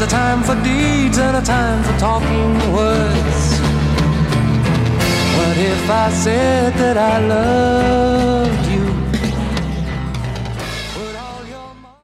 a time for deeds and a time for talking words. What if I said that I loved you?